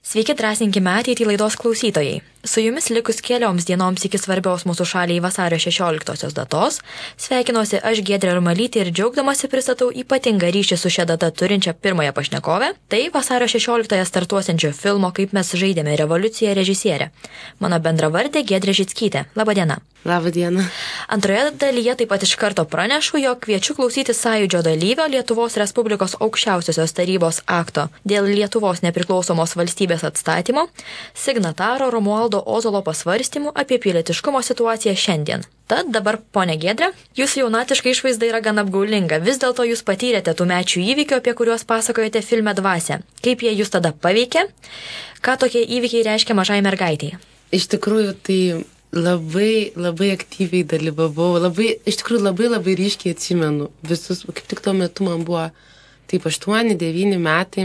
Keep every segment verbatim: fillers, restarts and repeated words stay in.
Sveiki, drąsinkime ateitį laidos klausytojai. Su jumis likus kelioms dienoms iki svarbios mūsų šaliai vasario šešioliktosios datos, sveikinuosi aš Giedrė Rumalytė ir džiaugdamasi pristatau ypatingą ryšį su šia data turinčią pirmąją pašnekovę. Tai vasario šešioliktąją startuosiančio filmo Kaip mes žaidėme revoliuciją režisierė. Mano bendravardė Giedrė Žickytė. Labadiena. Labadiena. Antroje dalyje taip pat iš karto pranešu, jog kviečiu klausyti sąjūdžio dalyvio Lietuvos Respublikos aukščiausiosios tarybos akto dėl Lietuvos nepriklausomos valstybės atstatymo, signataro Romualdo Ozolo pasvarstymų apie pilietiškumo situaciją šiandien. Tad dabar, ponė Giedrė, jūsų jaunatiška išvaizda yra gan apgaulinga. Vis dėlto jūs patyrėte tų mečių įvykių, apie kuriuos pasakojate filme Dvasia. Kaip jie jūs tada paveikė? Ką tokie įvykiai reiškia mažai mergaitei? Iš tikrųjų, tai labai, labai aktyviai dalyvavau. Labai, iš tikrųjų, labai, labai ryškiai atsimenu visus. Kaip tik tuo metu man buvo taip aštuoni, devyni metai.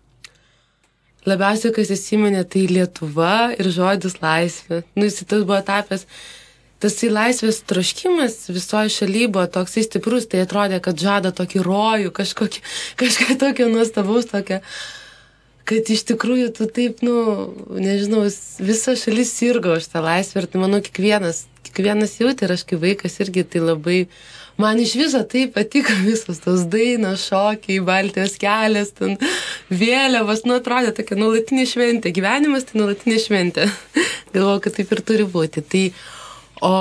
Labiausiai, kas įsiminė, tai Lietuva ir žodis laisvė. Nu, jis tas buvo tapęs, tas laisvės troškimas visoje šalyje buvo toksai stiprus, tai atrodė, kad žada tokį rojų, kažkokį, kažką tokio nuostabaus, tokio, kad iš tikrųjų tu taip, nu, nežinau, visa šalis sirgo už tą laisvę ir tai, manau, kiekvienas, kiekvienas jautė ir aš kaip vaikas irgi tai labai, man iš viso tai patiko visos tos dainos, šokiai, Baltijos kelias, ten vėliavos, nu, atrodė tokia nuolatinė šventė, gyvenimas tai nuolatinė šventė. Galvoju, kad taip ir turi būti. Tai, o,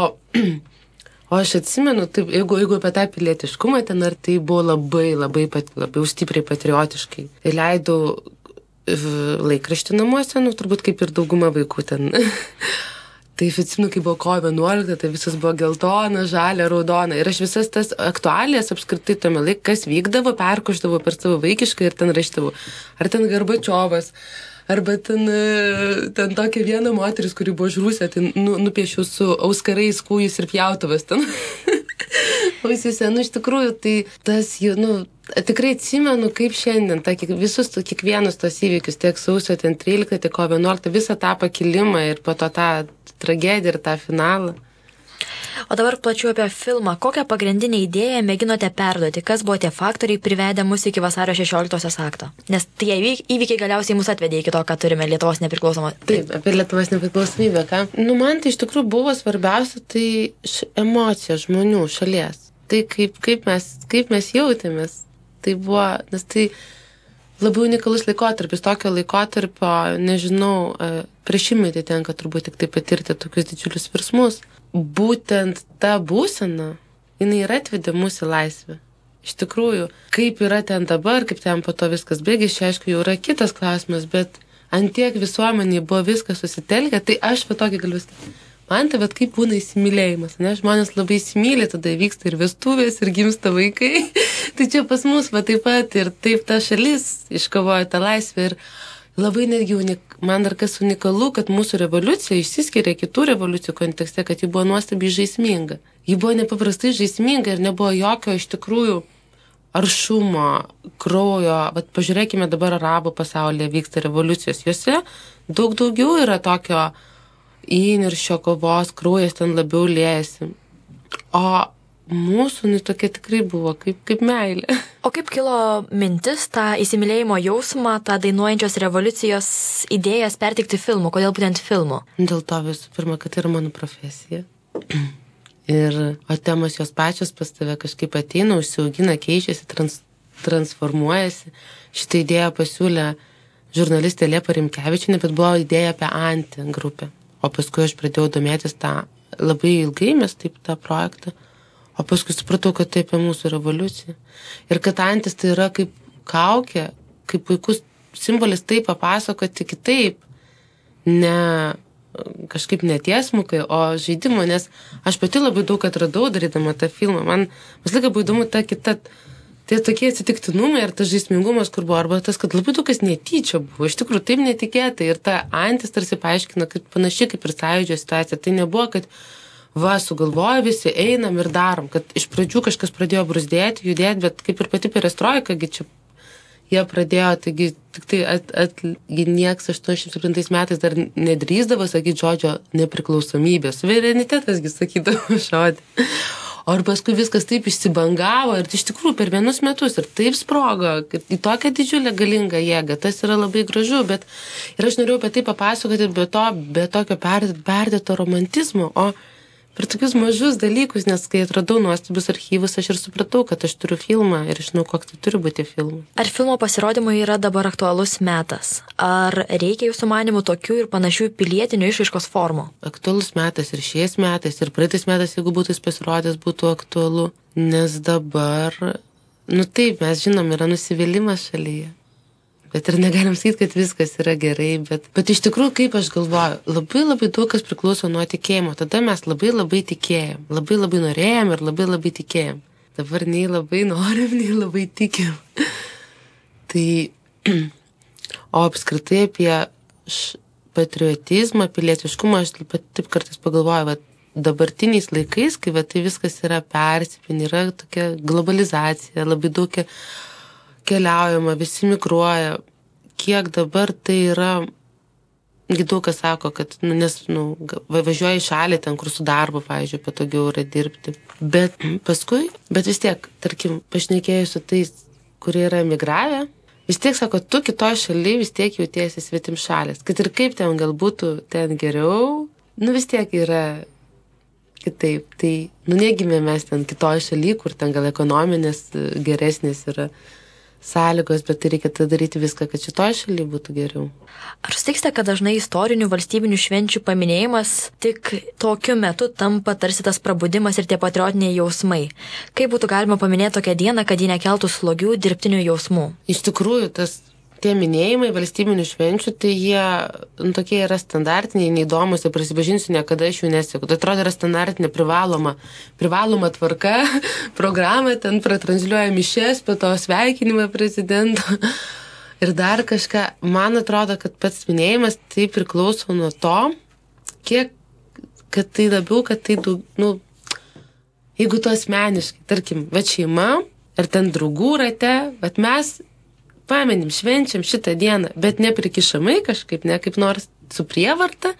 o aš atsimenu, taip, jeigu, jeigu apie tą pilietiškumą ten, ar tai buvo labai, labai, labai stipriai patriotiškai. Ir leidau laikraštį namuose, nu, turbūt kaip ir dauguma vaikų ten. Tai atsimenu, kai buvo kovo vienuolikta, tai visas buvo geltona, žalia, raudona. Ir aš visas tas aktualijas apskritai tome laik, kas vykdavo, perkošdavo per savo vaikišką ir ten raštavo. Ar ten Gorbačiovas, arba ten, ten tokia viena moteris, kuri buvo žrūsė, tai nu, nupiešiau su auskarais kūjus ir pjautuvas ten. Ausyse, nu, iš tikrųjų, tai tas, nu, tikrai atsimenu, kaip šiandien, ta, visus, kiekvienus tos įvykius, tiek sausio ten tryliktą, tiek kovo vienuoliktą, visą tą pakilimą ir po to tą tragediją ir tą finalą. O dabar plačiau apie filmą. Kokią pagrindinę idėją mėginote perduoti? Kas buvo tie faktoriai privedę mus iki vasario šešioliktosios akto? Nes tie įvykiai galiausiai mus atvedė iki to, ką turime Lietuvos nepriklausomą. Taip, apie Lietuvos nepriklausomybę, ką? Nu, man tai iš tikrųjų buvo svarbiausia, tai emocija žmonių, šalies. Tai kaip, kaip, mes, kaip mes jautėmės. Tai buvo, nes tai labai unikalus laikotarpis, tokio laikotarpio, nežinau, prieš šimtmetį tenka turbūt tik tai patirti tokius didžiulius virsmus. Būtent ta būsena, jinai ir atvedė mūsų laisvę. Iš tikrųjų, kaip yra ten dabar, kaip ten po to viskas baigėsi, aišku, jau yra kitas klausimas, bet ant tiek visuomeniai buvo viskas susitelkę, tai aš va tokį galiu sakyti. Man tai, bet kaip būna įsimylėjimas, ne? Žmonės labai įsimylė, tada vyksta ir vestuvės, ir gimsta vaikai. Tai čia pas mus va taip pat ir taip ta šalis iškovojo tą laisvę ir labai netgi unik, man dar kas unikalu, kad mūsų revoliucija išsiskiria kitų revoliucijų kontekste, kad ji buvo nuostabiai žaisminga. Ji buvo nepaprastai žaisminga ir nebuvo jokio iš tikrųjų aršumo, kraujo. Bet pažiūrėkime dabar arabų pasaulyje vyksta revoliucijos. Jose daug daugiau yra tokio įniršio, kovos, kraujas ten labiau liejasi. O mūsų, nu, tokia tikrai buvo kaip, kaip meilė. O kaip kilo mintis tą įsimylėjimo jausmą, tą dainuojančios revoliucijos idėjas perteikti filmu? Kodėl būtent filmu? Dėl to visų pirma, kad tai yra mano profesija. Ir o temos jos pačios pas tave kažkaip ateina, užsiaugina, keičiasi, trans, transformuojasi. Šitą idėją pasiūlė žurnalistė Liepa Rimkevičienė, bet buvo idėja apie Anti grupę. O paskui aš pradėjau domėtis tą labai ilgai, mes taip tą projektą. O paskui supratau, kad tai apie mūsų revoliuciją. Ir kad Antis tai yra kaip kaukė, kaip puikus simbolis taip papasakoti kitaip. Ne kažkaip netiesmukai, o žaidimo, nes aš pati labai daug atradau darydama tą filmą. Man vis laiką buvo įdomu ta kita, tai tokie atsitiktinumai ir tas žaismingumas, kur buvo, arba tas, kad labai daug kas netyčia buvo. Iš tikrųjų, taip netikėtai. Ir ta Antis tarsi paaiškina, kad panašiai kaip ir sąjūdžio situacija. Tai nebuvo, kad va, sugalvoja visi, einam ir darom, kad iš pradžių kažkas pradėjo bruzdėti, judėti, bet kaip ir pati perestroika, čia jie pradėjo, taigi tik tai at, at, nieks aštuoniasdešimt septintais metais dar nedrįsdavo sakyti žodžio nepriklausomybė, suverenitetesgi sakydavo žodį. o ir paskui viskas taip išsibangavo ir iš tikrųjų per vienus metus ir taip sprogo, kad į tokią didžiulę galingą jėgą, tas yra labai gražu, bet ir aš norėjau apie tai papasakoti be to, be tokio perdėto romantizmo, o per tokius mažus dalykus, nes kai atradau nuostabius archyvus, aš ir supratau, kad aš turiu filmą ir žinau, koks tai turi būti filmas. Ar filmo pasirodymui yra dabar aktualus metas? Ar reikia jūsų manimų tokių ir panašių pilietinių išraiškos formų? Aktualus metas ir šiais metais, ir praeitais metais, jeigu būtų jis pasirodęs, būtų aktualu, nes dabar, nu taip, mes žinom, yra nusivylimas šalyje. Bet ir negalim sakyti, kad viskas yra gerai, bet, bet iš tikrųjų, kaip aš galvoju, labai labai daug kas priklauso nuo tikėjimo. Tada mes labai labai tikėjom, labai labai norėjom ir labai labai tikėjom. Dabar nei labai norim, nei labai tikim. Tai, o apskritai apie patriotizmą, pilietiškumą, aš taip, taip kartais pagalvoju, va, dabartiniais laikais, kai va, tai viskas yra persipinę, yra tokia globalizacija, labai daug keliaujama, visi migruoja, kiek dabar tai yra, daug kas sako, kad, nu, nes, nu, važiuoja į šalį ten, kur su darbu, pavyzdžiui, patogiau yra dirbti. Bet paskui, bet vis tiek, tarkim, pašnekėjus su tais, kurie yra emigravę, vis tiek sako, tu kitoj šaly vis tiek jautiesi svetim šalės. Kad ir kaip ten gal būtų ten geriau, nu vis tiek yra kitaip. Tai, nu, negimė mes ten kitoj šaly, kur ten gal ekonominės geresnės yra sąlygos, bet tai reikia daryti viską, kad šitoj šaly būtų geriau. Ar sutiksite, kad dažnai istorinių valstybinių švenčių paminėjimas tik tokiu metu tampa tarsi tas prabudimas ir tie patriotiniai jausmai? Kaip būtų galima paminėti tokią dieną, kad ji nekeltų slogių dirbtinių jausmų? Iš tikrųjų, tas tie minėjimai valstybinių švenčių, tai jie nu, tokie yra standartiniai, neįdomus, ir prisipažinsiu, niekada iš jų nesieku. Tai atrodo yra standartinė privaloma, privaloma tvarka, programą, ten pratransliuoja mišes, po to sveikinimą prezidento ir dar kažką. Man atrodo, kad pats minėjimas tai priklauso nuo to, kiek, kad tai labiau, kad tai daug, nu, jeigu tu asmeniškai, tarkim, va šeima ir ten draugų rate, bet mes pamenim, švenčiam šitą dieną, bet neprikišamai kažkaip, ne kaip nors su prievarta,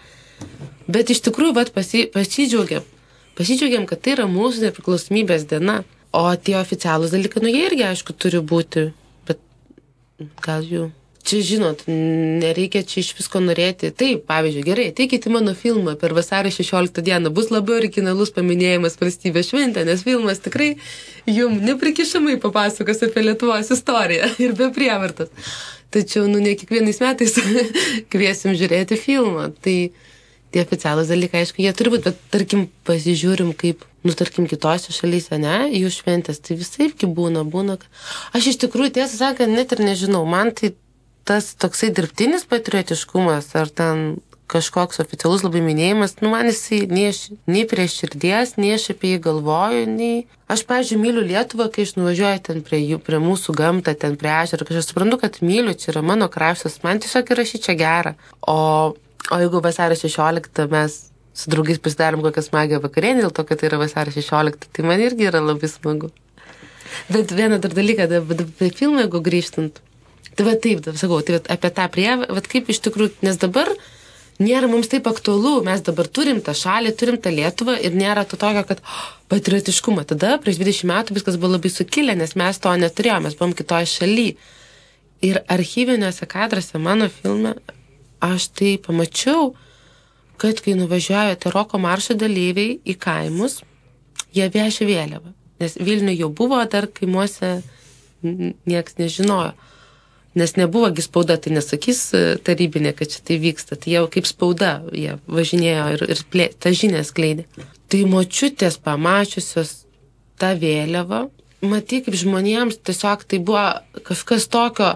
bet iš tikrųjų vat, pasi, pasidžiaugiam. Pasidžiaugiam, kad tai yra mūsų nepriklausomybės diena. O tie oficialūs dalykai, nu jie irgi, aišku, turi būti, bet gal jų. Čia, žinot, nereikia čia iš visko norėti. Taip, pavyzdžiui, gerai, ateikit į mano filmą per vasario šešioliktą dieną. Bus labai originalus paminėjimas valstybės šventė, nes filmas tikrai jum neprikišamai papasakos apie Lietuvos istoriją ir be prievartos. Tačiau, nu, ne kiekvienais metais kviesim žiūrėti filmą. Tai tie oficialūs dalykai, aišku, jie turi būti, bet, tarkim, pasižiūrim, kaip, nu, tarkim, kitose šalyse, ne, jų šventės, tai visaipgi būna, būna. Aš iš tikrųjų, tiesą sakant, net ir nežinau, man tai tas toksai dirbtinis patriotiškumas ar ten kažkoks oficialus labai minėjimas, nu man jisai nei, nei prie širdies, nei aš apie jį galvoju, nei... Aš, pavyzdžiui, myliu Lietuvą, kai aš nuvažiuoju ten prie, jų, prie mūsų gamtą, ten prie ežero, kai aš suprantu, kad myliu, čia yra mano kraštas, man tiesiog yra šį čia gera. O, o jeigu vasario šešioliktą mes su draugais pasidarom kokią smagią vakarienę, dėl to, kad tai yra vasario šešioliktą, tai man irgi yra labai smagu. Bet vieną dar dalyką, apie filmą, jeigu grįžtant, tai va taip, da, sakau, tai va, apie tą prievą, va kaip iš tikrųjų, nes dabar nėra mums taip aktualu, mes dabar turim tą šalį, turim tą Lietuvą ir nėra to tokio, kad oh, patriotiškumą. Tada prieš dvidešimt metų viskas buvo labai sukilę, nes mes to neturėjome, mes buvom kitoje šalyje. Ir archyviniuose kadruose mano filme aš tai pamačiau, kad kai nuvažiuoja tie roko maršo dalyviai į kaimus, jie vežė vėliavą. Nes Vilniuje jau buvo, dar kaimuose nieks nežinojo. Nes nebuvogi spauda, tai nesakys tarybinė, kad čia tai vyksta. Tai jau kaip spauda, jie važinėjo ir, ir plė, tą žinią skleidė. Tai močiutės pamačiusios tą vėliavą, matai, kaip žmonėms tiesiog tai buvo kažkas tokio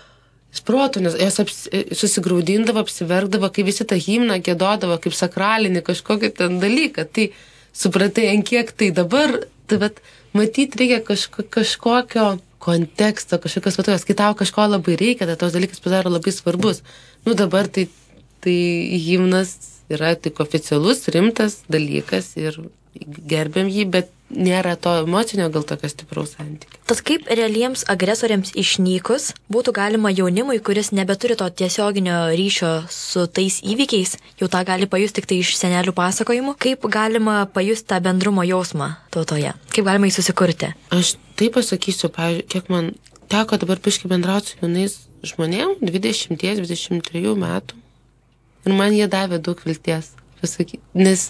sproto, nes jos aps, susigraudindavo, apsiverkdavo, kai visi tą himną giedodavo kaip sakralinį kažkokį ten dalyką. Tai supratai, ant kiek tai dabar, tai vat, matyti reikia kažko, kažkokio konteksto, kažkokios vatovės, kai tau kažko labai reikia, tai tos dalykas pasidaro labai svarbus. Nu dabar tai, tai himnas yra tik oficialus, rimtas dalykas ir gerbiam jį, bet nėra to emocinio gal tokio stipraus santykio. Tad kaip realiems agresoriams išnykus būtų galima jaunimui, kuris nebeturi to tiesioginio ryšio su tais įvykiais, jau tą gali pajusti tik tai iš senelių pasakojimų, kaip galima pajusti tą bendrumo jausmą tautoje, kaip galima jį susikurti? Aš taip pasakysiu, pavyzdžiui, kiek man teko dabar biškai bendrauti su jaunais žmonėm, dvidešimt dvidešimt trijų metų, ir man jie davė daug vilties, pasakyti, nes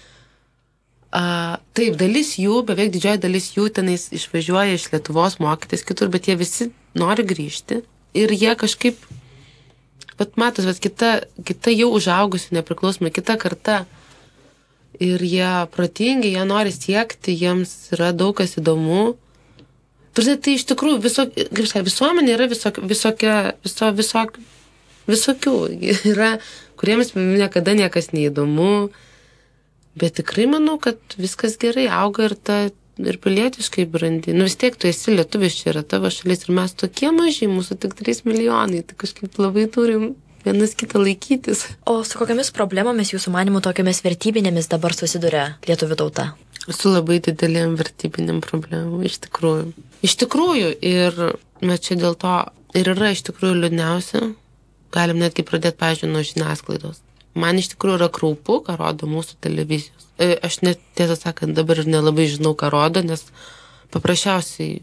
A, taip, dalis jų, beveik didžioji dalis jų tenais išvažiuoja iš Lietuvos mokytis kitur, bet jie visi nori grįžti ir jie kažkaip, bet matos, bet kita, kita jau užaugusi, nepriklausomai, kita karta ir jie protingi, jie nori siekti, jiems yra daug kas įdomu. Turbūt tai iš tikrųjų viso, kaip sakai, visuomenė yra visok, visokia, viso, visok, visokių, yra, kuriems niekada niekas neįdomu. Bet tikrai manau, kad viskas gerai auga ir ta ir pilietiškai brandi. Nu vis tiek tu esi lietuvis, čia yra tavo šalis ir mes tokie maži, mūsų tik trys milijonai, tai kažkaip labai turim vienas kitą laikytis. O su kokiamis problemomis jūsų manimų tokiamis vertybinėmis dabar susiduria lietuvių tauta? Su labai didelėm vertybinėm problemom, iš tikrųjų. Iš tikrųjų, ir mes čia dėl to ir yra iš tikrųjų liūdniausia, galim netgi pradėti, pavyzdžiui, nuo žiniasklaidos. Man iš tikrųjų yra kraupu, ką rodo mūsų televizijos. Aš net, tiesą sakant, dabar ir nelabai žinau, ką rodo, nes paprasčiausiai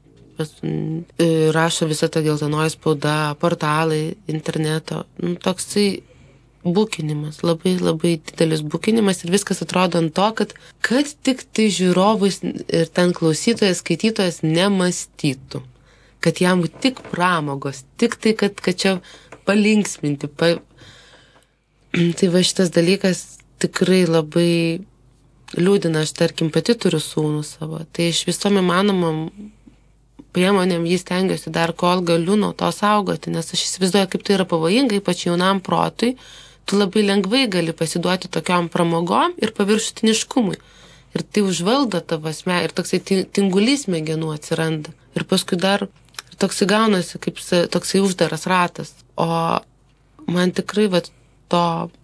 rašo visą tą geltonoji spauda, portalai, interneto. Nu, toksai bukinimas, labai labai didelis bukinimas ir viskas atrodo ant to, kad, kad tik tai žiūrovus ir ten klausytojas, skaitytojas nemąstytų. Kad jam tik pramogos, tik tai, kad, kad čia palinksminti, pa... Tai va šitas dalykas tikrai labai liūdina, aš tarkim pati turiu sūnų savo, tai iš visom įmanomam priemonėm jį stengiuosi dar kol galiu nuo to saugoti, nes aš įsivaizduoju, kaip tai yra pavojinga, ypač jaunam protui, tu labai lengvai gali pasiduoti tokiom pramogom ir paviršutiniškumui. Ir tai užvaldo tavo asme, ir toksai tingulys smegenų atsiranda. Ir paskui dar toksai gaunasi kaip toksai uždaras ratas. O man tikrai va, to,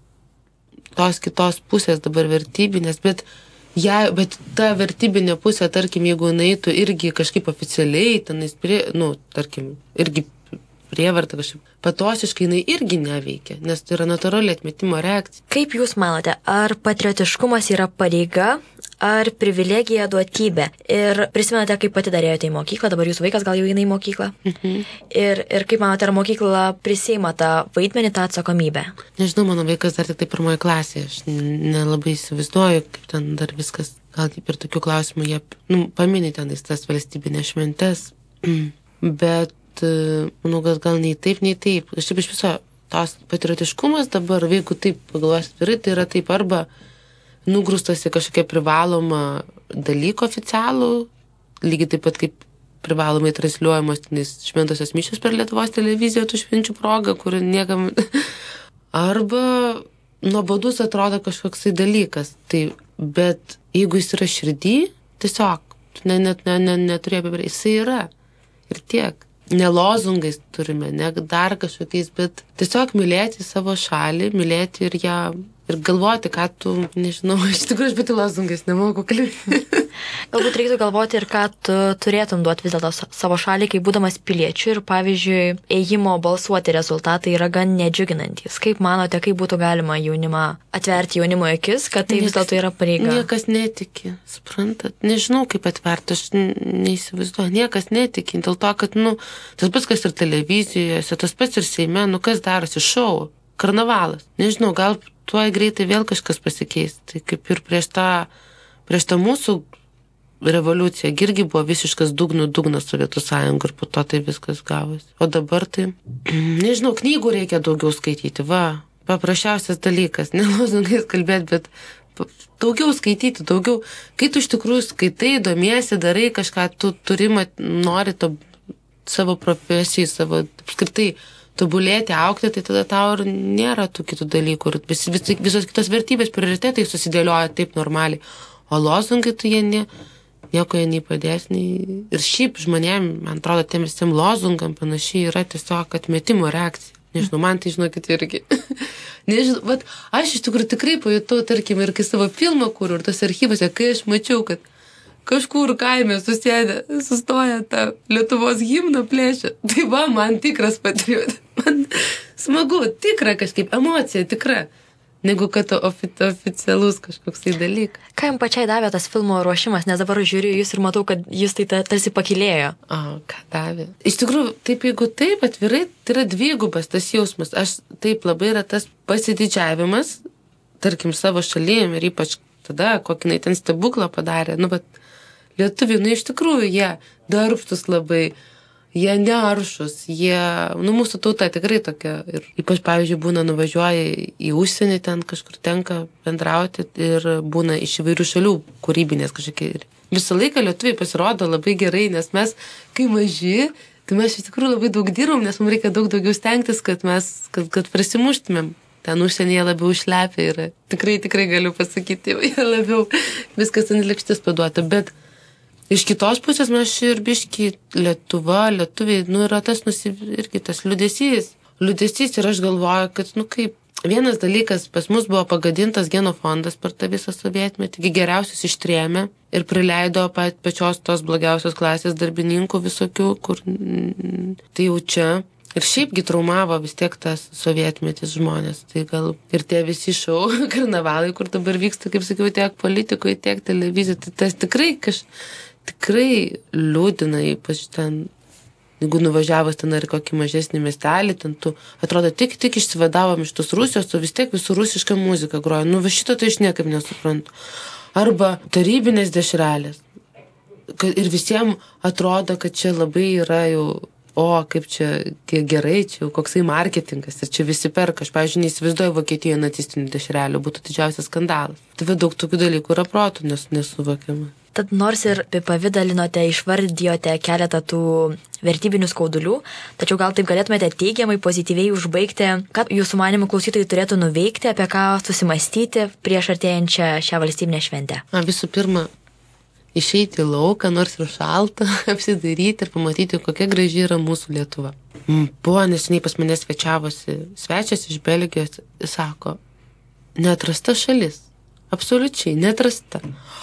tos kitos pusės dabar vertybinės, bet, ja, bet ta vertybinė pusė, tarkim, jeigu eitų irgi kažkaip oficialiai, tenais, prie, nu, tarkim, irgi prievarta kažkaip, patosiškai jinai irgi neveikia, nes tai yra natūrali atmetimo reakcija. Kaip jūs manote, ar patriotiškumas yra pareiga, ar privilegija duotybė? Ir prisimenate, kaip pati darėjote į mokyklą, dabar jūsų vaikas gal jau eina į mokyklą. Mhm. Ir, ir kaip manote, ar mokykla prisiima tą vaidmenį, tą atsakomybę? Nežinau, mano vaikas dar tik tai pirmoje klasėje, aš nelabai įsivaizduoju, kaip ten dar viskas, gal taip ir tokių klausimų, jie, nu, paminė tenais tas valstybinės šventes, bet, manau, kad gal nei taip, nei taip. Aš taip iš viso, tos patriotiškumas dabar, jeigu taip pagalvosiu, tai yra taip arba nugrūstas į kažkokią privalomą dalyką oficialų, lygiai taip pat kaip privalomai transliuojamos šventosios mišios per Lietuvos televiziją tų švenčių progą, kur niekam... Arba nuobodus atrodo kažkoksai dalykas. Tai, bet jeigu jis yra širdį, tiesiog, net ne, ne, ne, neturėjo apibrėžti, jisai yra. Ir tiek. Ne lozungais turime, ne dar kažkokiais, bet tiesiog mylėti savo šalį, mylėti ir ją, ir galvoti, ką tu, nežinau, iš tikrųjų aš pati lozungais nemoku kalbėti. Galbūt reiktų galvoti ir ką tu turėtum duoti vis dėlto savo šaliai, kai būdamas piliečiu ir, pavyzdžiui, ėjimo balsuoti rezultatai yra gan nedžiuginantys. Kaip manote, kaip būtų galima jaunimą atverti jaunimo akis, kad tai niekas, vis dėlto yra pareiga? Niekas netiki, suprantat? Nežinau, kaip atverti, aš neįsivaizduoju. Niekas netiki, dėl to, kad, nu, tas pats, kas ir televizijose, tas pats ir Seime, nu, kas darosi, šou, karnavalas. Nežinau, gal tuoj greitai vėl kažkas pasikeis. Tai kaip ir prieš tą, prieš tą mūsų revoliucija irgi buvo visiškas dugnų dugnas Sovietų sąjungų ir po to tai viskas gavosi. O dabar tai, nežinau, knygų reikia daugiau skaityti, va, paprasčiausias dalykas, ne lozungais kalbėti, bet daugiau skaityti, daugiau, kai tu iš tikrųjų skaitai, domiesi, darai kažką, tu turi, nori to savo profesijai, savo, apskritai, tobulėti, aukti, tai tada tau ir nėra tų kitų dalykų ir vis, vis, visos kitos vertybės, prioritetai susidėlioja taip normaliai, o lozungai tu jie ne... nieko jie nei padės, nei... Ir šiaip žmonėm, man atrodo, tiem visiem lozungam panašiai yra tiesiog atmetimo reakcija. Nežinau, man tai žinokit irgi. Nežinau, bet aš iš tikrųjų tikrai pajutau, tarkim, ir kai savo filmą kūriau, ir tos archyvose, kai aš mačiau, kad kažkur kaime susėdę, sustoja tą Lietuvos himną plėšia. Tai va, man tikras patriot. Man smagu, tikra kažkaip, emocija tikra. Negu kad ofi- oficialus kažkoks tai dalykas. Ką jums pačiai davė tas filmo ruošimas, nes dabar žiūriu jūs ir matau, kad jūs tai ta, tarsi pakilėjo. O, ką davė? Iš tikrųjų, taip jeigu taip atvirai, tai yra dvigubas tas jausmas. Aš taip labai yra tas pasididžiavimas, tarkim, savo šalim ir ypač tada, kokį ten stebuklą padarė. Nu, bet lietuviai, nu, iš tikrųjų, jie darbštus labai, jie nearšus, jie, nu, mūsų tauta tikrai tokia. Ir ypač, pavyzdžiui, būna nuvažiuoja į užsienį, ten kažkur tenka bendrauti ir būna iš įvairių šalių kūrybinės kažkokie. Ir visą laiką lietuviai pasirodo labai gerai, nes mes, kai maži, tai mes iš tikrųjų labai daug dirbam, nes mums reikia daug daugiau stengtis, kad mes, kad, kad prasimuštumėm. Ten užsienyje labiau išlepia ir tikrai, tikrai galiu pasakyti, jie labiau viskas ant lėkštės paduota. Bet iš kitos pusės mes ir biški Lietuva, lietuviai, nu, yra tas nusi, irgi tas liūdesys. Liūdesys ir aš galvoju, kad, nu, kaip vienas dalykas, pas mus buvo pagadintas genofondas per tą visą sovietmetį, geriausius ištrėmė ir prileido pa, pačios tos blogiausios klasės darbininkų visokių, kur mm, tai jau čia. Ir šiaipgi traumavo vis tiek tas sovietmetis žmonės. Tai gal ir tie visi šou, karnavalai, kur dabar vyksta, kaip sakiau, tiek politikoje, tiek televizijoje, tai tas tikrai kaž, tikrai liūdina, ypač ten, jeigu nuvažiavus ten ar kokį mažesnį miestelį, ten tu, atrodo, tik, tik išsivadavom iš tos Rusijos, o vis tiek visų rusišką muziką groja. Nu, va šito tai aš niekaip nesuprantu. Arba tarybinės dešrelės. Ir visiems atrodo, kad čia labai yra jau o, kaip čia gerai, čia jau koksai marketingas ir čia visi perka. Aš, pavyzdžiui, neįsivaizduoju Vokietijoje nacistinių dešrelių, būtų didžiausias skandalas. Tai daug tokių dalykų yra protų, nes nesuvokiama. Tad nors ir apipavydalinote, išvardijote keletą tų vertybinių skaudulių, tačiau gal taip galėtumėte teigiamai, pozityviai užbaigti, kad jūsų manimų klausytojai turėtų nuveikti, apie ką susimastyti prieš artėjančią šią valstybinę šventę. A, visų pirma, išeiti į lauką, nors ir šalta, apsidairyti ir pamatyti, kokia graži yra mūsų Lietuva. Buvo neseniai pas mane svečiavosi svečias iš Belgijos, jis sako, neatrasta šalis, absoliučiai neatrasta.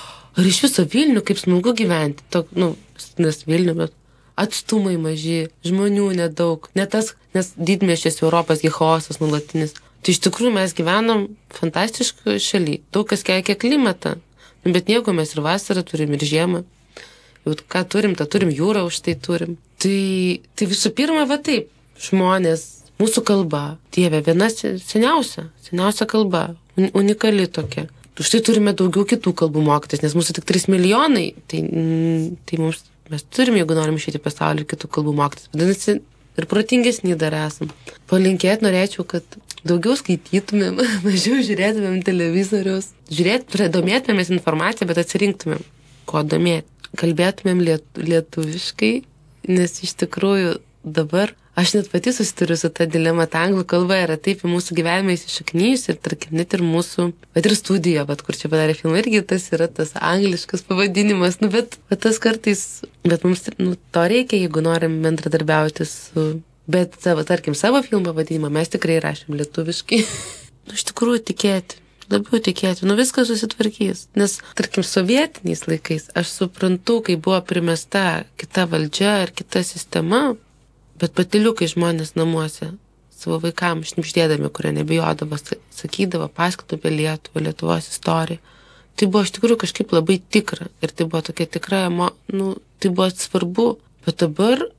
Ir iš viso Vilnių, kaip smagu gyventi, tok, nu, nes Vilnių, bet atstumai maži, žmonių nedaug, ne tas, nes didmiesčias Europos chaosas nulatinis. Tai iš tikrųjų mes gyvenam fantastiškoje šalyje, daug kas keikia klimatą. Bet nieko mes ir vasarą turim, ir žiemą. Jau ką turim, tą turim, jūrą už tai turim. Tai, tai visų pirma, va taip, žmonės, mūsų kalba, Dieve, viena seniausia, seniausia kalba, unikali tokia. Už tai turime daugiau kitų kalbų mokytis, nes mūsų tik trys milijonai, tai, tai mums, mes turim, jeigu norim išeiti į pasaulį, kitų kalbų mokytis. Vadinasi, ir protingesni dar esam. Palinkėt norėčiau, kad daugiau skaitytumėm, mažiau žiūrėtumėm televizorius, žiūrėt, domėtumėmės informaciją, bet atsirinktumėm, ko domėti. Kalbėtumėm liet, lietuviškai, nes iš tikrųjų dabar aš net pati susiduriu su ta dilema, ta anglų kalba yra taip į mūsų gyvenimą įsišaknyjusi ir tarkim net ir mūsų, bet ir studija, bet kur čia padarė filmą, irgi tas yra tas angliškas pavadinimas, nu bet, bet tas kartais, bet mums nu, to reikia, jeigu norim bendradarbiauti su... Bet savo, tarkim, savo filmo vadinimą mes tikrai rašėm lietuviškai. Nu, iš tikrųjų tikėti, labiau tikėti, nu viskas susitvarkys. Nes, tarkim, sovietiniais laikais aš suprantu, kai buvo primesta kita valdžia ir kita sistema, bet patiliukai žmonės namuose savo vaikams šnipždėdami, kurie nebijodavo, sakydavo, paskatų apie Lietuvą, Lietuvos istoriją. Tai buvo iš tikrųjų kažkaip labai tikra ir tai buvo tokia tikra, nu, tai buvo svarbu. Bet dabar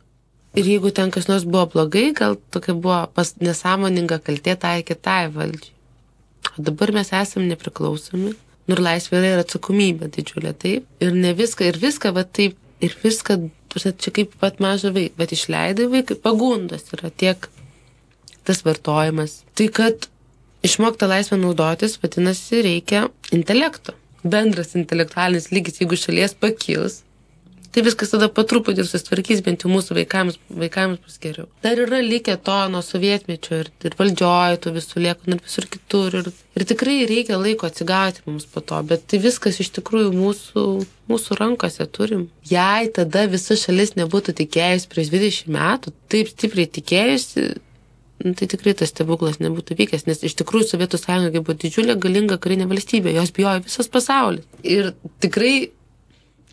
ir jeigu ten kas nors buvo blogai, gal tokia buvo pas nesąmoninga kaltė tai kitai valdžiai. O dabar mes esame nepriklausomi. Nu ir laisvė yra ir atsakomybė didžiulė, taip. Ir ne viską, ir viską, va taip, ir viską, čia kaip pat mažą vaiką, bet išleidai vaikai, pagundos yra tiek tas vartojimas. Tai kad išmokta laisvę naudotis, vadinasi, reikia intelekto. Bendras intelektualinis lygis, jeigu šalies pakils, tai viskas tada patruputį ir susitvarkys, bent jau mūsų vaikams, vaikams bus geriau. Dar yra likę to nuo sovietmečio ir, ir valdžioje, tų visų lieka ir visur kitur. Ir, ir tikrai reikia laiko atsigauti mums po to, bet tai viskas iš tikrųjų mūsų, mūsų rankose turim. Jei tada visa šalis nebūtų tikėjusi prieš dvidešimt metų, taip stipriai tikėjusi, nu, tai tikrai tas stebuklas nebūtų vykęs, nes iš tikrųjų Sovietų sąjunga buvo didžiulė galinga karinė valstybė, jos bijojo visas pasaulis. Ir tikrai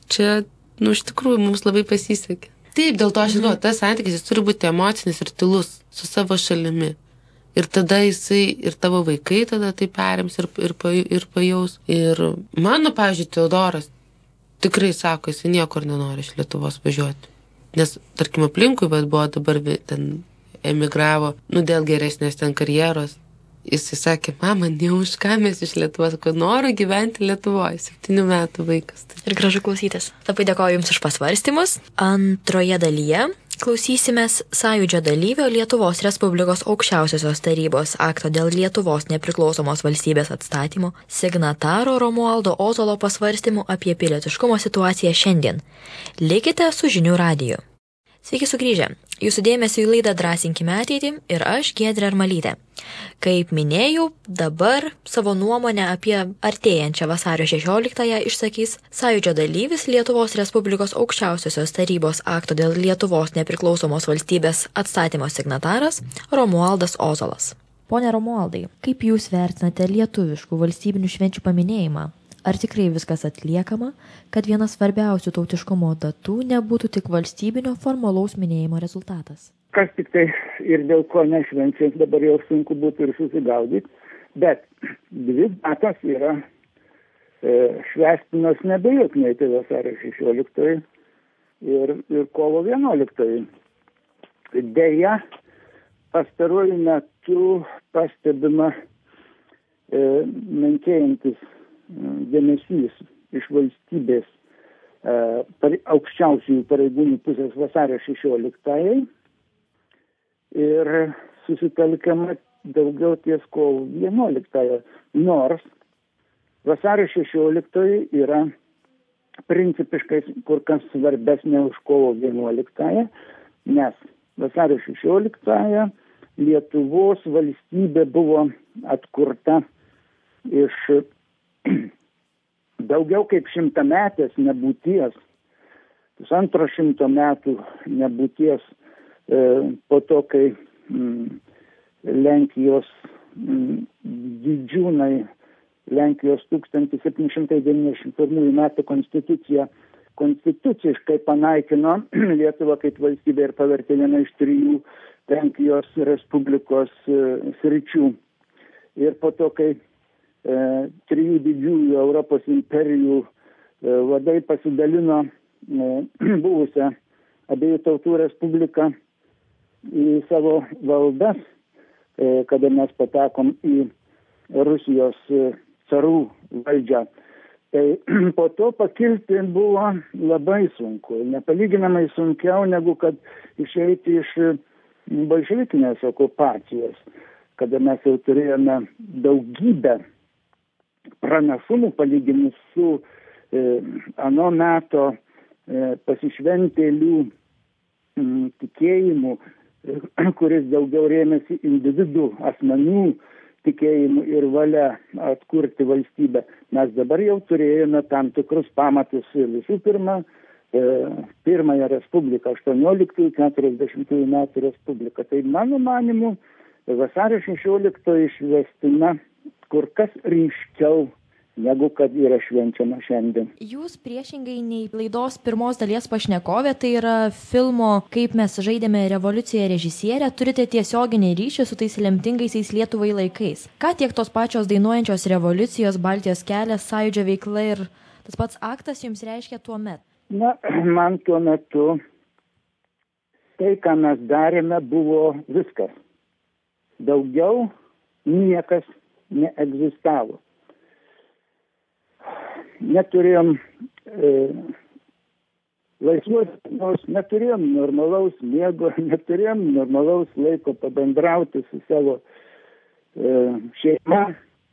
čia, nu, iš tikrųjų, mums labai pasisekė. Taip, dėl to aš žinau, mhm. tas santykis jis turi būti emocinis ir tylus su savo šalimi. Ir tada jisai, ir tavo vaikai tada tai perims ir, ir, ir pajaus. Ir mano, pavyzdžiui, Teodoras tikrai sako, jisai niekur nenori iš Lietuvos važiuoti. Nes, tarkim, aplinkui, bet buvo dabar ten emigravo, nu, dėl geresnės ten karjeros. Jisai sakė, mama, ne už ką mes iš Lietuvos, kad noriu gyventi Lietuvoje, septynių metų vaikas. Ir gražu klausytis. Labai dėkoju Jums už pasvarstymus. Antroje dalyje klausysimės Sąjūdžio dalyvio Lietuvos Respublikos aukščiausiosios tarybos akto dėl Lietuvos nepriklausomos valstybės atstatymo signataro Romualdo Ozolo pasvarstymų apie pilietiškumo situaciją šiandien. Likite su Žinių radiju. Sveiki sugrįžę. Jūsų dėmesio į laidą Drąsinkime ateitį ir aš, Giedrė Armalytė. Kaip minėjau, dabar savo nuomonę apie artėjančią vasario šešioliktąją išsakys Sąjūdžio dalyvis Lietuvos Respublikos aukščiausiosios tarybos akto dėl Lietuvos nepriklausomos valstybės atstatymo signataras Romualdas Ozolas. Pone Romualdai, kaip Jūs vertinate lietuviškų valstybinių švenčių paminėjimą? Ar tikrai viskas atliekama, kad viena svarbiausių tautiškumo datų nebūtų tik valstybinio formalaus minėjimo rezultatas? Kas tik tai ir dėl ko nešvenčiant, dabar jau sunku būtų ir susigaudyti, bet dvi datos yra e, švestinos nebejotinai, tai vasario šešioliktoji ir, ir kovo vienuoliktoji. Deja, pastaruoju metu pastebima e, menkėjantis dėmesys iš valstybės e, aukščiausiųjų pareigūnų pusės vasario šešioliktajai ir susitelkiama daugiau ties kovo vienuoliktąją, nors vasario šešioliktoji yra principiškai kur kas svarbesnė už kovo vienuoliktąją, nes vasario šešioliktąją Lietuvos valstybė buvo atkurta iš daugiau kaip šimtametės nebūties, pusantro šimto metų nebūties e, po to, kai mm, Lenkijos mm, didžiūnai, Lenkijos tūkstantis septyni šimtai devyniasdešimt pirmųjų metų konstituciją konstituciškai panaikino Lietuvą kaip valstybę ir pavertė vieną iš trijų Lenkijos Respublikos e, sričių. Ir po to, kai E, trijų didžiųjų Europos imperijų e, vadai pasidalino e, buvusią abiejų tautų respubliką į savo valdas, e, kada mes patekom į Rusijos e, carų valdžią. Tai po to pakilti buvo labai sunku, nepalyginamai sunkiau negu kad išeiti iš bolševikinės okupacijos, kada mes jau turėjome daugybę pranašumų palyginus su e, ano meto e, pasišventėlių m, tikėjimu, e, kuris daugiau rėmėsi individų asmenų tikėjimu ir valia atkurti valstybę. Mes dabar jau turėjome tam tikrus pamatus visų pirma, e, pirmąją respubliką, aštuonioliktųjų keturiasdešimtųjų metų respubliką. Tai mano manimu, vasario šešioliktoji švestina kur kas ryškiau negu kad yra švenčiama šiandien. Jūs priešingai nei laidos pirmos dalies pašnekovė, tai yra filmo Kaip mes žaidėme revoliuciją režisierė, turite tiesioginį ryšį su tais lemtingaisiais Lietuvai laikais. Ką tiek tos pačios dainuojančios revoliucijos, Baltijos kelias, Sąjūdžio veikla ir tas pats aktas jums reiškia tuo metu? Na, man tuo metu tai, ką mes darėme, buvo viskas. Daugiau niekas neegzistavo. Neturėjom e, laisvos dienos, neturėjom normalaus miego, neturėjom normalaus laiko pabendrauti su savo e, šeima.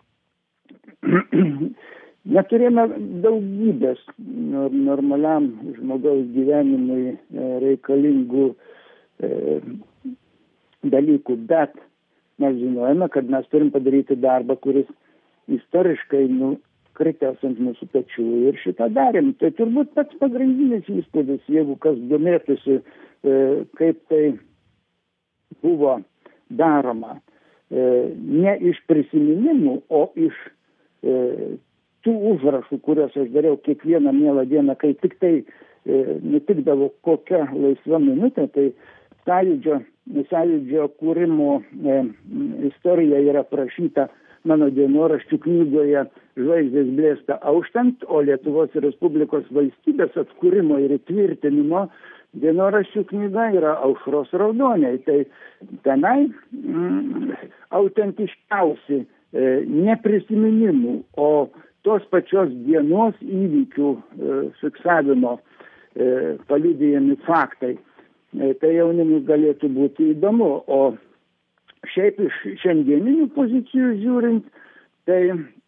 Neturėjome daugybės normaliam žmogaus gyvenimui e, reikalingų e, dalykų, bet mes žinojame, kad mes turim padaryti darbą, kuris istoriškai nukritęs ant mūsų pečių ir šitą darėm. Tai turbūt pats pagrindinis įspūdis, jeigu kas domėtųsi, e, kaip tai buvo daroma. E, ne iš prisiminimų, o iš e, tų užrašų, kuriuos aš dariau kiekvieną mielą dieną, kai tik tai e, nutikdavo kokia laisva minutė, tai sąjūdžio, sąjūdžio kūrimo e, istorija yra prašyta mano dienoraščių knygoje Žvaigždės blėsta auštant, o Lietuvos Respublikos valstybės atkūrimo ir įtvirtinimo dienoraščių knyga yra Aušros Raudoniai. Tai tenai mm, autentiškiausi e, ne prisiminimų, o tos pačios dienos įvykių e, fiksavimo e, paliudijami faktai. E, tai jaunimui galėtų būti įdomu. O šiaip iš šiandieninių pozicijų žiūrint, tai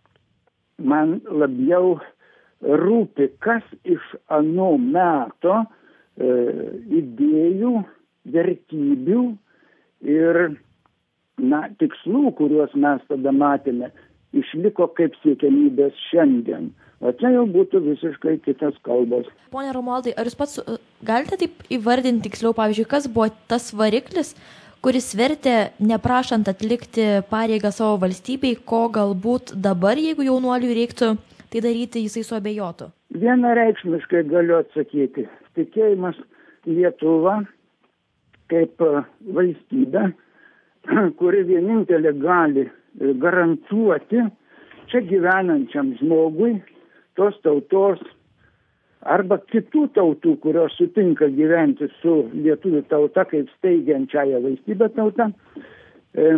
man labiau rūpi, kas iš ano meto e, idėjų, vertybių ir na, tikslų, kuriuos mes tada matėme, išliko kaip siekiamybės šiandien. O čia jau būtų visiškai kitas kalbos. Pone Romualdai, ar jūs pats galite taip įvardinti tiksliau, pavyzdžiui, kas buvo tas variklis, kuris vertė, neprašant atlikti pareigą savo valstybei, ko galbūt dabar, jeigu jaunuoliui reiktų tai daryti, jisai suabejotų? Vienareikšmiškai galiu atsakyti. Tikėjimas Lietuva kaip valstybė, kuri vienintelė gali garantuoti čia gyvenančiam žmogui, tos tautos arba kitų tautų, kurios sutinka gyventi su lietuvių tauta kaip steigiančiąją valstybę tauta, e,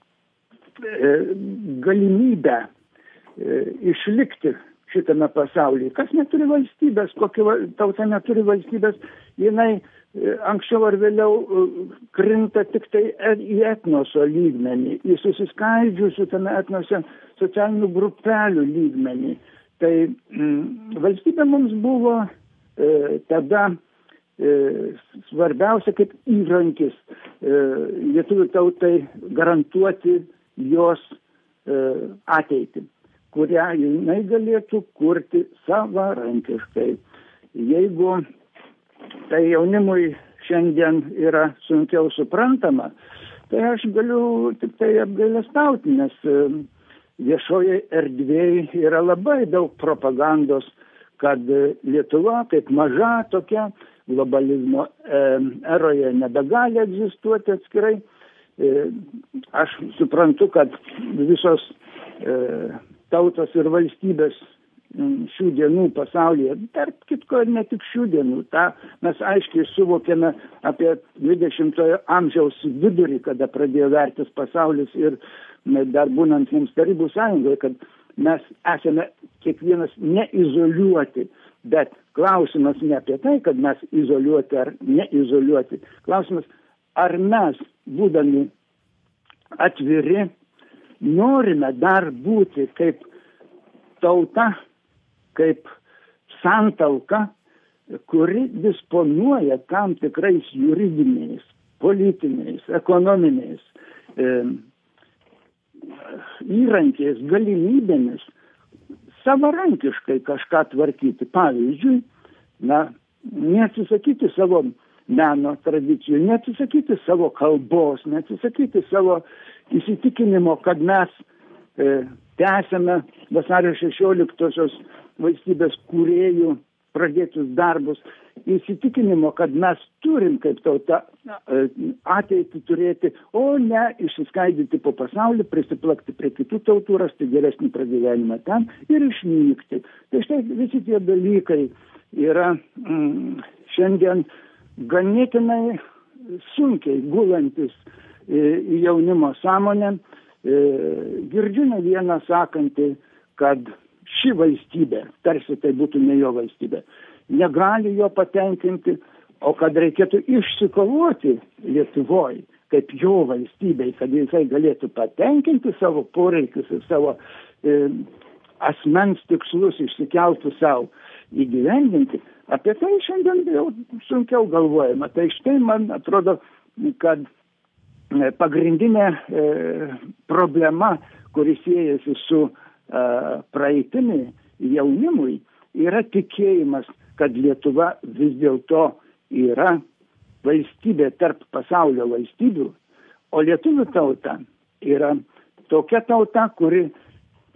e, galimybę e, išlikti šitame pasaulyje. Kas neturi valstybės, kokia tauta neturi valstybės, jinai e, anksčiau ar vėliau e, krinta tik tai į etnoso lygmenį, į susiskaidžiusių tame etnose socialinių grupelių lygmenį. Tai mm, valstybė mums buvo e, tada e, svarbiausia kaip įrankis e, lietuvių tautai garantuoti jos e, ateitį, kurią jinai galėtų kurti savarankiškai. Jeigu tai jaunimui šiandien yra sunkiau suprantama, tai aš galiu tik tai apgailestauti, nes e, viešoje erdvėje yra labai daug propagandos, kad Lietuva kaip maža tokia globalizmo e, eroje nebegali egzistuoti atskirai. E, aš suprantu, kad visos e, tautos ir valstybės šių dienų pasaulyje, tarp kitko ne tik šių dienų, tą mes aiškiai suvokėme apie dvidešimtojo amžiaus vidurį, kada pradėjo vertis pasaulis ir dar būnant mums Tarybų sąjungoje, kad mes esame kiekvienas neizoliuoti, bet klausimas ne apie tai, kad mes izoliuoti ar neizoliuoti. Klausimas, ar mes, būdami atviri, norime dar būti kaip tauta, kaip santalka, kuri disponuoja tam tikrais juridiniais, politiniais, ekonominiais e, įrankiais, galimybėmis savarankiškai kažką tvarkyti. Pavyzdžiui, na, neatsisakyti savo meno tradicijų, neatsisakyti savo kalbos, neatsisakyti savo įsitikinimo, kad mes e, tęsiame vasario šešioliktosios valstybės kūrėjų pradėtus darbus, įsitikinimo, kad mes turim kaip tauta ateitį turėti, o ne išsiskaidyti po pasaulį, prisiplakti prie kitų tautų, rasti geresnį pragyvenimą ten ir išnykti. Tai štai visi tie dalykai yra mm, šiandien ganėtinai sunkiai gulantis į jaunimo sąmonę. E, girdžiu ne vieną sakantį, kad ši valstybė, tarsi tai būtų ne jo valstybė, negali jo patenkinti, o kad reikėtų išsikovoti Lietuvoje kaip jo valstybei, kad jisai galėtų patenkinti savo poreikius ir savo e, asmens tikslus išsikeltų savo įgyvendinti. Apie tai šiandien jau sunkiau galvojama. Tai štai man atrodo, kad pagrindinė e, problema, kuris siejasi su praeitimi jaunimui, yra tikėjimas, kad Lietuva vis dėlto yra valstybė tarp pasaulio valstybių, o lietuvių tauta yra tokia tauta, kuri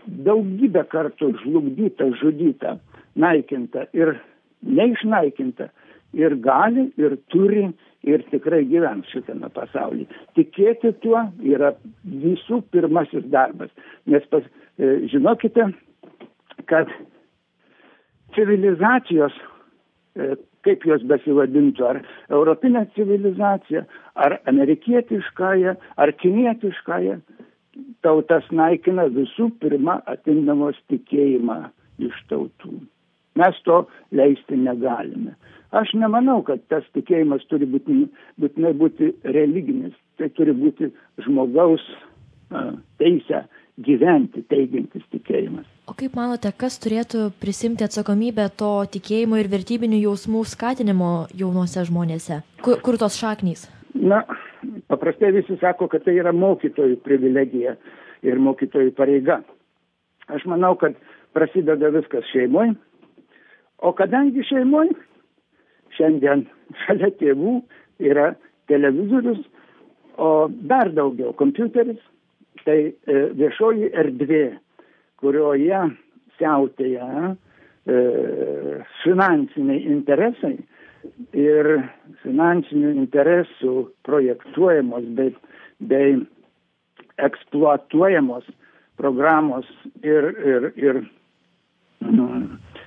daugybę kartų žlugdyta, žudyta, naikinta ir neišnaikinta. Ir gali, ir turi, ir tikrai gyvens šitame pasaulyje. Tikėti tuo yra visų pirmasis darbas. Nes pas, e, žinokite, kad civilizacijos, e, kaip jos besivadintų, ar europinė civilizacija, ar amerikietiškąją, ar kinietiškąją, tautas naikina visų pirma atimdamos tikėjimą iš tautų. Mes to leisti negalime. Aš nemanau, kad tas tikėjimas turi būti, būtinai būti religinis. Tai turi būti žmogaus a, teisę gyventi, teigiantis tikėjimas. O kaip manote, kas turėtų prisimti atsakomybę to tikėjimo ir vertybinių jausmų skatinimo jaunuose žmonėse? Kur, kur tos šaknys? Na, paprastai visi sako, kad tai yra mokytojų privilegija ir mokytojų pareiga. Aš manau, kad prasideda viskas šeimoje. O kadangi šeimoje šiandien šalia tėvų yra televizorius, o dar daugiau kompiuteris, tai e, viešoji erdvė, kurioje siautėja e, finansiniai interesai ir finansinių interesų projektuojamos bei, bei eksploatuojamos programos ir, ir, ir mm,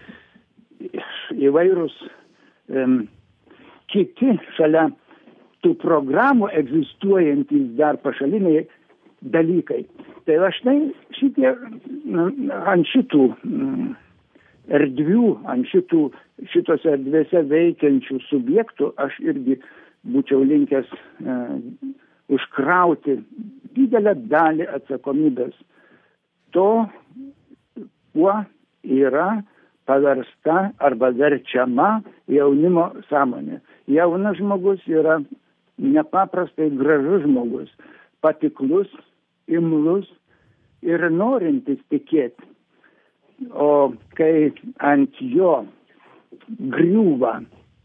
įvairūs um, kiti šalia tų programų egzistuojantys dar pašaliniai dalykai. Tai aš tai šitie ant šitų mm, erdvių, ant šitų, šitose erdvėse veikiančių subjektų aš irgi būčiau linkęs e, užkrauti didelę dalį atsakomybės. To, kuo yra paversta arba verčiama jaunimo sąmonė. Jaunas žmogus yra nepaprastai gražus žmogus, patiklus, imlus ir norintis tikėti. O kai ant jo griūva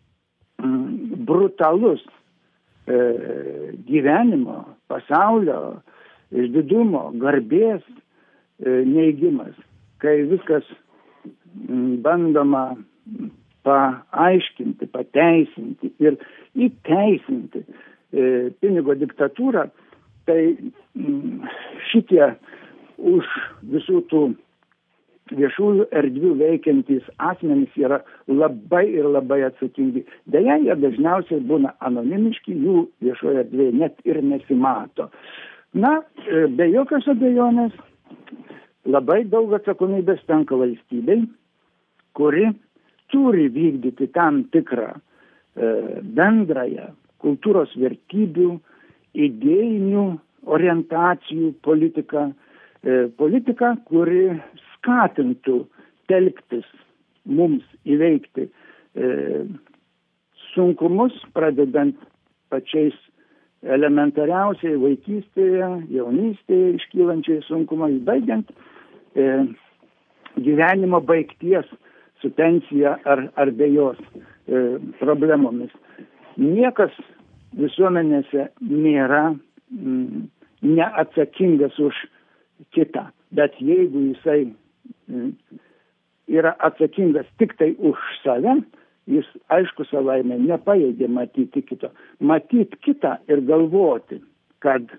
mm, brutalus e, gyvenimo, pasaulio, išdidumo, garbės e, neigimas, kai viskas bandoma paaiškinti, pateisinti ir įteisinti e, pinigo diktatūrą, tai m, šitie už visų tų viešųjų erdvių veikiantys asmenys yra labai ir labai atsakingi. Deja, jie dažniausiai būna anonimiški, jų viešoje erdvėje net ir nesimato. Na, e, be jokios abejonės, labai daug atsakomybės tenka valstybei, kuri turi vykdyti tam tikrą e, bendrąją kultūros vertybių, idėjinių orientacijų politiką, e, politiką, kuri skatintų telktis mums įveikti e, sunkumus, pradedant pačiais elementariausiai vaikystėje, jaunystėje iškylančiai sunkumai, baigiant e, gyvenimo baigties su pensija ar, ar be jos e, problemomis. Niekas visuomenėse nėra mm, neatsakingas už kitą, bet jeigu jisai mm, yra atsakingas tik tai už save, jis aišku savaime nepajėgė matyti kito. Matyti kitą ir galvoti, kad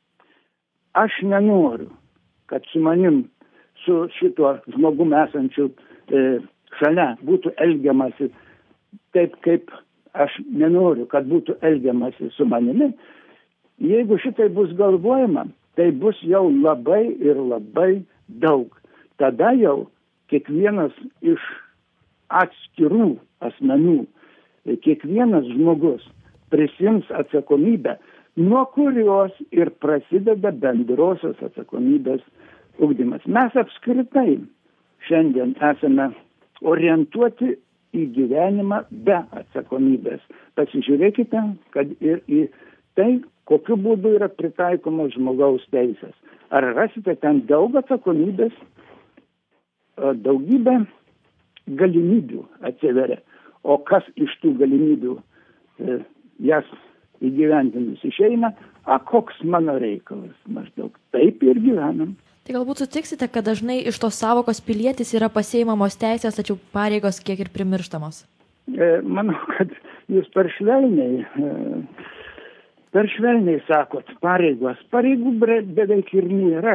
aš nenoriu, kad su manim, su šituo žmogum esančiu e, šalia būtų elgiamasi taip, kaip aš nenoriu, kad būtų elgiamasi su manimi. Jeigu šitai bus galvojama, tai bus jau labai ir labai daug. Tada jau kiekvienas iš atskirų asmenų, kiekvienas žmogus prisims atsakomybę, nuo kurios ir prasideda bendrosios atsakomybės ugdymas. Mes apskritai šiandien esame orientuoti į gyvenimą be atsakomybės. Pasižiūrėkite, kad ir į tai, kokiu būdu yra pritaikomos žmogaus teisės. Ar rasite ten daug atsakomybės, daugybė galimybių atsiveria. O kas iš tų galimybių e, jas įgyvendinus išeina, a koks mano reikalas, maždaug taip ir gyvenam. Tai galbūt sutiksite, kad dažnai iš tos savokos pilietis yra pasiimamos teisės, tačiau pareigos kiek ir primirštamos? Manau, kad jūs per švelniai, per švelniai sakot pareigos. Pareigų beveik ir nėra.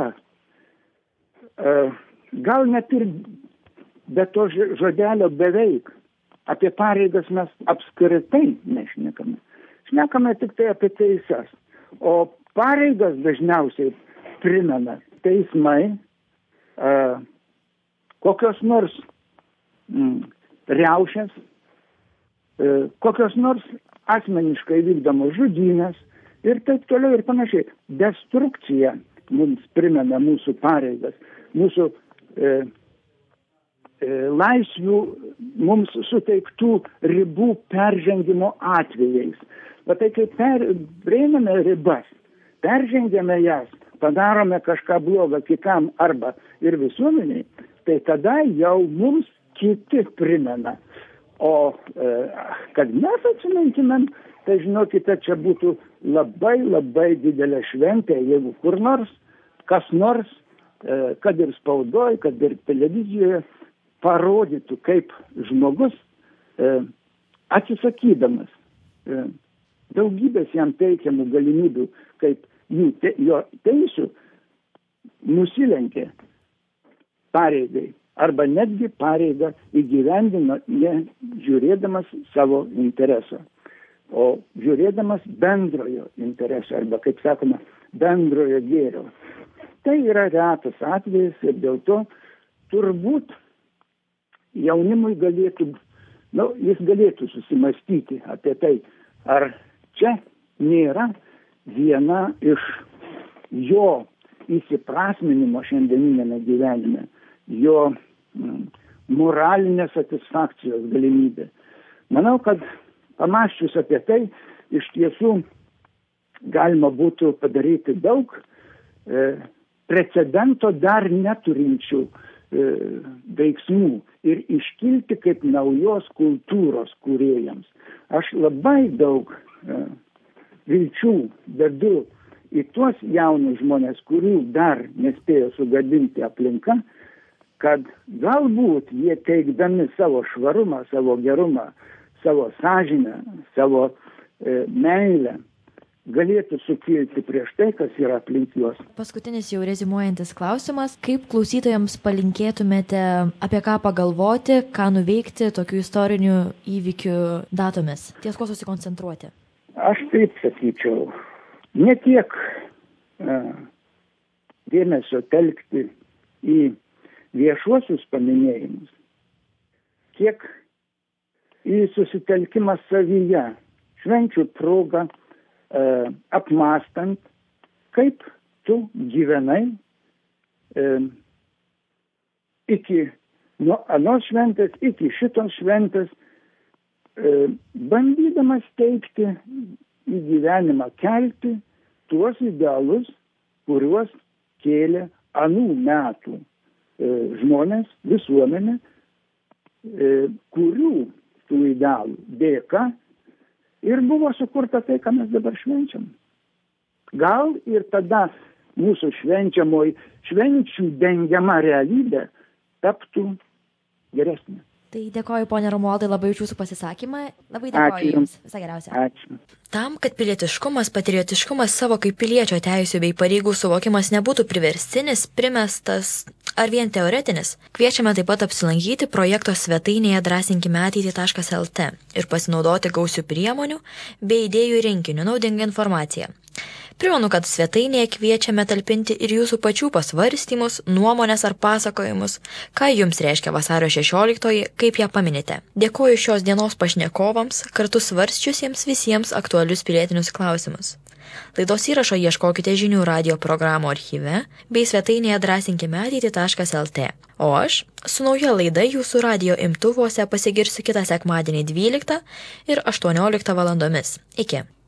Gal net ir be to žodelio beveik. Apie pareigas mes apskritai nešnekame. Šnekame tik tai apie teisės. O pareigas dažniausiai primena teismai, a, kokios nors m, riaušės, a, kokios nors asmeniškai vykdomos žudynės ir taip toliau ir panašiai. Destrukcija mums primena mūsų pareigas, mūsų e, e, laisvių mums suteiktų ribų peržengimo atvejais. Bet tai kai per, prieiname ribas, peržengėme jas, padarome kažką blogą kitam arba ir visuomeniai, tai tada jau mums kiti primena. O e, kad mes atsimintumėm, tai žinokite, čia būtų labai labai didelė šventė, jeigu kur nors, kas nors, e, kad ir spaudoj, kad ir televizijoje, parodytų, kaip žmogus e, atsisakydamas e, daugybės jam teikiamų galimybių, kaip jų te, jo teisių nusilenkė pareigai arba netgi pareigą įgyvendino ne žiūrėdamas savo interesą, o žiūrėdamas bendrojo interesą arba, kaip sakoma, bendrojo gėrio. Tai yra retas atvejis ir dėl to turbūt jaunimui galėtų, nu, jis galėtų susimastyti apie tai, ar čia nėra viena iš jo įsiprasminimo šiandieninėme gyvenime, jo mm, moralinės satisfakcijos galimybė. Manau, kad pamąsčius apie tai, iš tiesų galima būtų padaryti daug e, precedento dar neturinčių e, veiksmų ir iškilti kaip naujos kultūros kūrėjams. Aš labai daug e, vilčių dedu į tuos jaunus žmonės, kurių dar nespėjo sugadinti aplinka, kad galbūt jie teikdami savo švarumą, savo gerumą, savo sąžinę, savo e, meilę, galėtų sukilti prieš tai, kas yra aplink juos. Paskutinis jau rezimuojantis klausimas. Kaip klausytojams palinkėtumėte, apie ką pagalvoti, ką nuveikti tokių istorinių įvykių datomis? Ties ko susikoncentruoti? Aš taip sakyčiau, ne tiek a, dėmesio telkti į viešuosius paminėjimus, kiek į susitelkimą savyje, švenčių progą, a, apmąstant, kaip tu gyvenai e, iki nuo anos šventės, iki šitos šventės, bandydamas teikti į gyvenimą, kelti tuos idealus, kuriuos kėlė anų metų e, žmonės, visuomenė, e, kurių tų idealų dėka ir buvo sukurta tai, ką mes dabar švenčiam. Gal ir tada mūsų švenčiamoj, švenčių dengiama realybė taptų geresnė. Tai dėkoju, ponė Romualdai, labai už jūsų pasisakymą. Labai dėkoju Ačiū. Jums. Visą geriausią. Ačiū. Tam, kad pilietiškumas, patriotiškumas, savo kaip piliečio teisių bei pareigų suvokimas nebūtų priverstinis, primestas ar vien teoretinis, kviečiame taip pat apsilankyti projekto svetainėje drąsinkime ateitį taškas el tė ir pasinaudoti gausių priemonių bei idėjų rinkinių naudingą informaciją. Primenu, kad svetainėje kviečiame talpinti ir jūsų pačių pasvarstymus, nuomonės ar pasakojimus, ką jums reiškia vasario šešioliktoji, kaip ją paminite. Dėkoju šios dienos pašnekovams, kartu svarsčiusiems visiems aktualius pilietinius klausimus. Laidos įrašo ieškokite žinių radio programų archyve bei svetainėje drąsinkime ateitį taškas el tė. O aš su nauja laida jūsų radio imtuvuose pasigirsiu kitą sekmadienį dvyliktą ir aštuonioliktą valandomis. Iki.